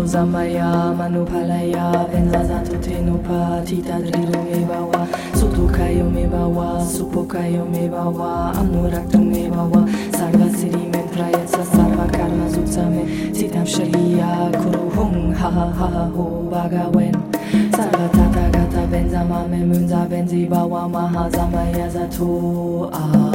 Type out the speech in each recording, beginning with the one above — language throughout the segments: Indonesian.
Zamaya Manupalaya Benzazato Tenupa Tita Drido Mebawa Sutukayo Mebawa Supokayo Mebawa Anuraktu Mebawa Sarva Siri Mentrayatsa Sarva Karma Zutsame Sitam Shriya Kuru Hung Ha Ha Ha Ho Bagawen Sarva Tata Gata Benzama Memunza Benzi Bawa Maha Zamaya Zato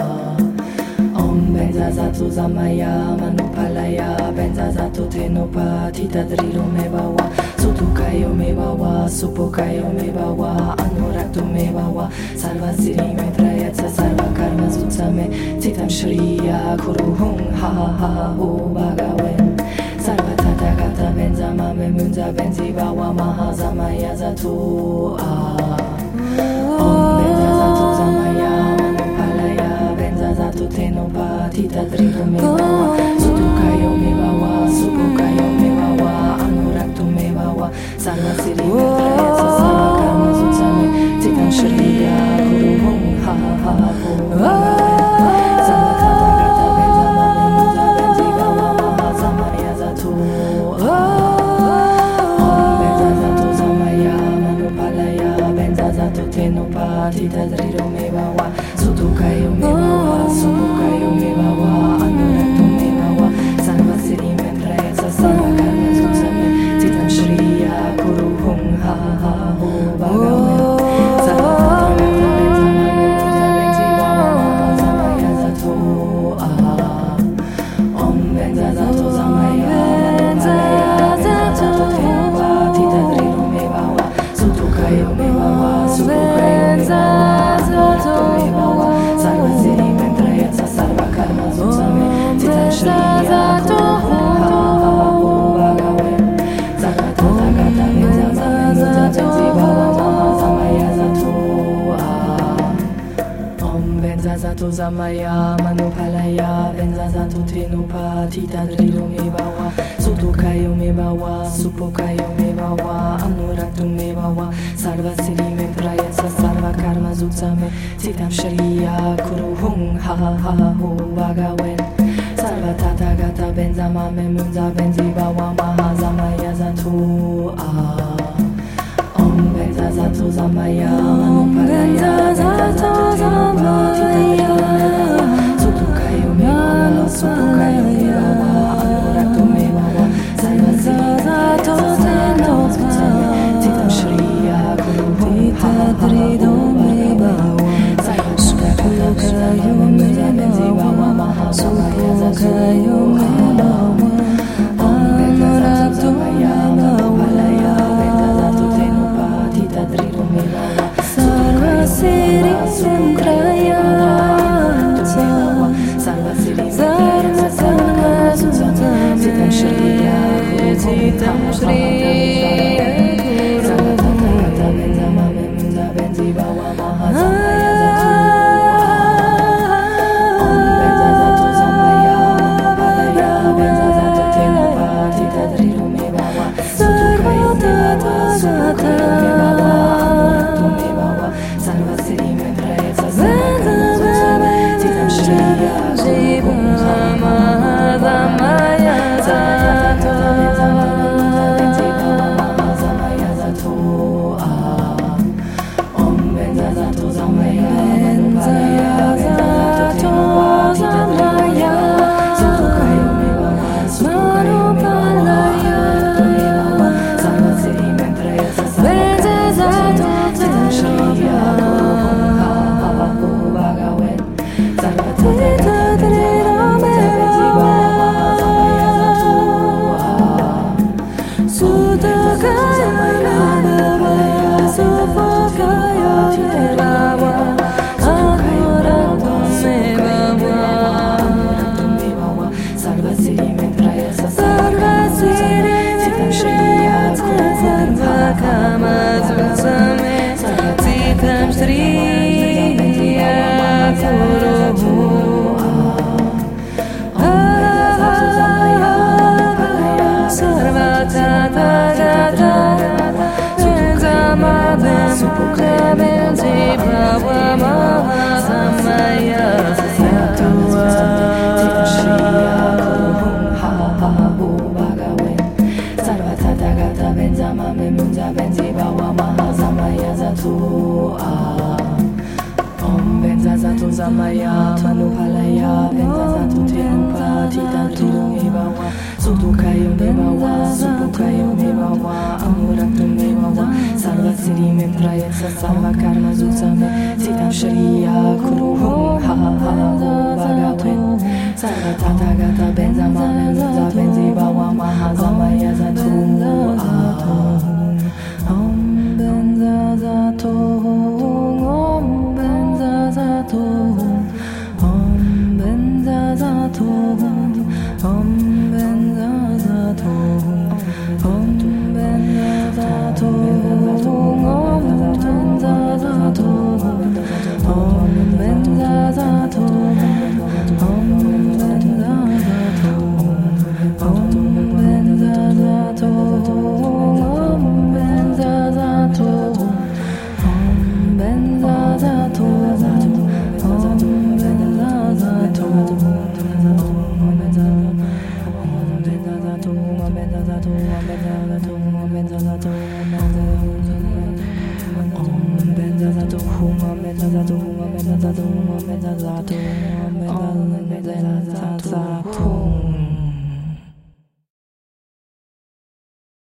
Benzazato Zamaya Manupalaya Benzazato Tenopa Tita Drido Mebawa Sutukayo Mebawa Supokayo Mebawa Anuraktu Mebawa Sarva Siri Mentrayatsa Sarva Karma Zutsame Sitam Shriya Kuru Hung Ha Ha Ha Ho Bagawen Sarva Tata Gata Benzama Memunza Benzi Bawa Maha Zamaya Zato Benzazato Zamaya Manupalaya Benzazato Tenopa Tita Drido Mebawa Sutukayo Mebawa Supokayo Mebawa Anuraktu Mebawa Sarva Siri Mentrayatsa Sarva Karma Zutsame Sitam Shriya Kuru Hung Ha Ha Ha Ho Bagawen Sarva Tata Gata Benzama Memunza Benzi Bawa Maha Zamaya Zato Benzazato Zamaya Manupalaya Benzazato Tenopa Tita Drido Mebawa Sutukayo Mebawa Supokayo Mebawa Anuraktu Mebawa Sarva Siri Mentrayatsa Sarva Karma Zutsame Sitam Shriya Kuru Hung Ha Ha Ha Ho Bagawen Sarva Tata Gata Benzama Memunza Benzi Bawa Maha Zamaya Zato Benzazato Zamaya Manupalaya Benzazato Tenopa Tita Drido Mebawa Sutukayo Mebawa Supokayo Mebawa Anuraktu Mebawa Sarva Siri Mentrayatsa Sarva Karma Zutsame Sitam Shriya Kuru Hung Ha Ha Ha Ho Bagawen Sarva Tata Gata Benzama Memunza Benzi Bawa Maha Zamaya Zato Benzazato Zamaya Manupalaya Benzazato Tenopa Tita Drido Mebawa Sutukayo Mebawa Supokayo Mebawa Anuraktu Mebawa Sarva Siri Mentrayatsa Sarva Karma Zutsame Sitam Shriya Kuru Hung Ha Ha Ha Ho Bagawen Sarva Tata Gata Benzama Memunza Benzi Bawa Maha Zamaya Zato Benzazato Zamaya Manupalaya Benzazato Tenopa Tita Drido Mebawa Sutukayo Mebawa Supokayo Mebawa Anuraktu Mebawa Sarva Siri Mentrayatsa Sarva Karma Zutsame Sitam Shriya Kuru Hung Ha Ha Ha Ho Bagawen Sarva Tata Gata Benzama Memunza Benzi Bawa Maha Zamaya Zato Benzazato Zamaya Manupalaya Benzazato Tenopa Tita Drido Mebawa Sarva Siri Mentrayatsa Sarva Siri Mentrayatsa Sarva Karma Zutsame Sitam Shriya Kuru Sarva Tata Gata Benzama Memunza Benzi Bawa Maha Zamaya Zato Benzazato Zamaya Manupalaya Benzazato Tenopa Tita Drido Mebawa Sutukayo Mebawa Supokayo Mebawa Anuraktu Mebawa Sarva Siri Mentrayatsa Sarva Karma Zutsame Sitam Shriya Kuru Hung Ha Ha Ho Bagawen Sarva Tata Gata Benzama Memunza Benzi Bawa Maha Zamaya Zato Benzazato Zamaya Manupalaya Benzazato Tenopa Tita Drido Mebawa Sutukayo Mebawa Supokayo Mebawa Anuraktu Mebawa Sarva Siri Mentrayatsa Sarva Karma Zutsame Sitam Shriya Kuru Hung Ha Ha Ha Ho Bagawen Sarva Tata Gata Benzama Memunza Benzi Bawa Maha Zamaya Zato Sutukayo Mebawa Supokayo Mebawa Anuraktu Mebawa Anuraktu Mebawa Sarva Siri Mentrayatsa Sarva Karma Zutsame Sitam Shriya Kuru Hung Ha Ha Ho Bagawen Sitam Shriya Kuru Benzazato Zamaya Manupalaya Sarva Tata Gata Tathagata Benzama Memunza Benzibawa Mahazamaya Zatu Om Benza Zatu Zamaya Manupalaya Benza Zatu Tenupa Tita Tridu Mebawa Sutukayo Mebawa Supukayo Mebawa Amuraktu Mebawa Sarva Siri Memprayasa Sarva Karma Zutsame Sitam Shriya Kuruhum Ha Ha Ho Bhagawen Sarva Tathagata Benzama Memunza Benzibawa Mahazamaya Zatu Om Benza Zatu Om Benza Zatu Om Benza Zatu Om Benza Zatu Om Benza Zatu Om Benza Zatu Om Benza Zatu Om Om